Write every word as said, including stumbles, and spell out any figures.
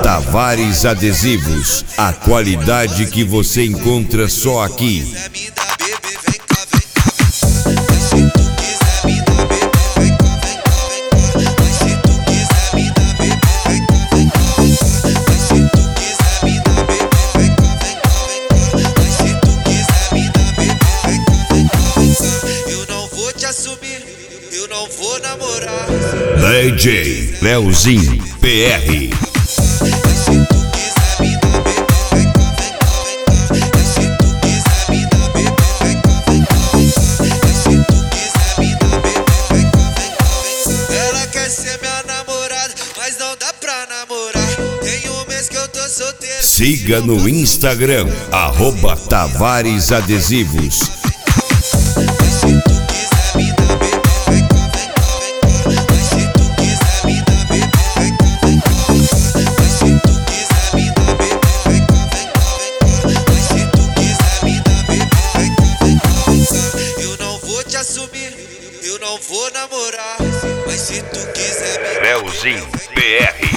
Tavares Adesivos, a qualidade que você encontra só aqui. Eu não vou namorar. D J Leozinho P R. Ela quer ser minha namorada, mas não dá pra namorar. Tem um mês que eu tô solteiro. Siga no Instagram, arroba Tavares Adesivos. Eu não vou namorar, mas se tu quiser me Leozinho P R.